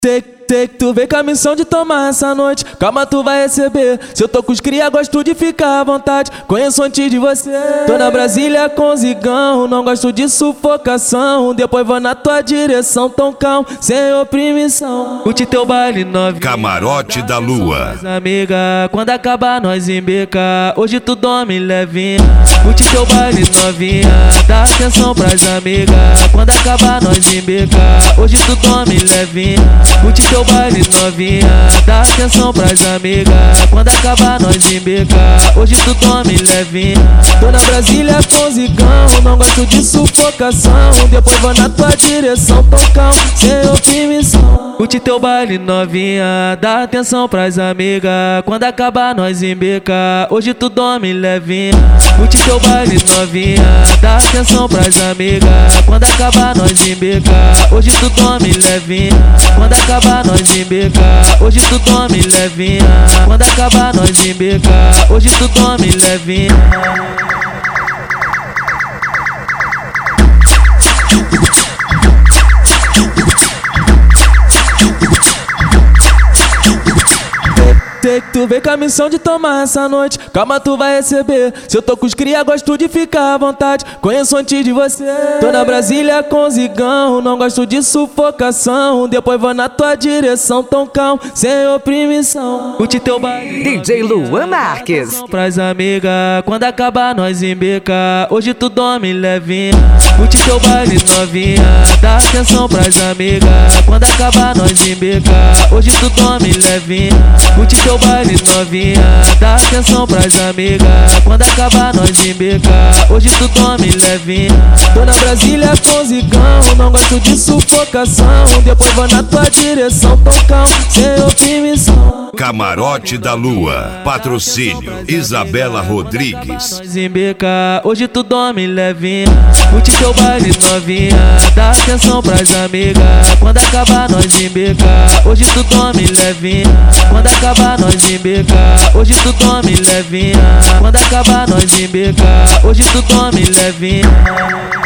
Sei que tu vem com a missão de tomar essa noite. Calma, tu vai receber. Se eu tô com os cria, gosto de ficar à vontade. Conheço antes de você. Tô na Brasília com zigão, não gosto de sufocação. Depois vou na tua direção, tão calmo, sem oprimição. Curte teu baile novinha, Camarote da Lua. Amiga, quando acabar nós embeca. Hoje tu dorme levinha. Curte teu baile novinha, dá atenção pras amigas. Quando acabar nós embeca. Hoje tu dorme levinha. Curte teu baile novinha, dá atenção pras amigas. Quando acabar nós embeca. Hoje tu dorme levinha. Tô na Brasília com zigão, não gosto de sufocação. Depois vou na tua direção, tão calmo, sem oprimição. Curte teu baile novinha, dá atenção pras amigas. Quando acabar nós embeca. Hoje tu dorme levinha. Curte teu baile novinha, dá atenção pras amigas. Quando acabar nós embeca. Hoje tu dorme levinha. Quando acabar nós embeca. Hoje tu dorme levinha. Quando acabar nós embeca. Hoje tu dorme levinha. Sei que tu vem com a missão de tomar essa noite. Calma, tu vai receber. Se eu tô com os cria, gosto de ficar à vontade. Conheço antes de você. Tô na Brasília com zigão, não gosto de sufocação. Depois vou na tua direção, tão calmo, sem oprimição. Curte teu baile DJ Luan Marques. Pras amigas, quando acabar nós embeca. Hoje tu dorme levinha. Curte teu baile novinha, dá atenção pras amigas. Quando acabar nós embeca. Hoje tu dorme levinha. Curte teu baile novinha, dá atenção pras amigas. Quando acabar nós embeca. Hoje tu dorme levinha. Tô na Brasília com zigão, não gosto de sufocação. Depois vou na tua direção, tão calmo, sem oprimição. Camarote da Lua. Patrocínio Isabela Rodrigues. Nós embeca. Hoje tu dorme levinha. Curte teu baile novinha, dá atenção pras amigas. Quando acabar nós embeca. Hoje tu dorme levinha. Quando acabar nós embeca. Hoje tu dorme levinha. Quando acabar nós embeca. Hoje tu dorme levinha.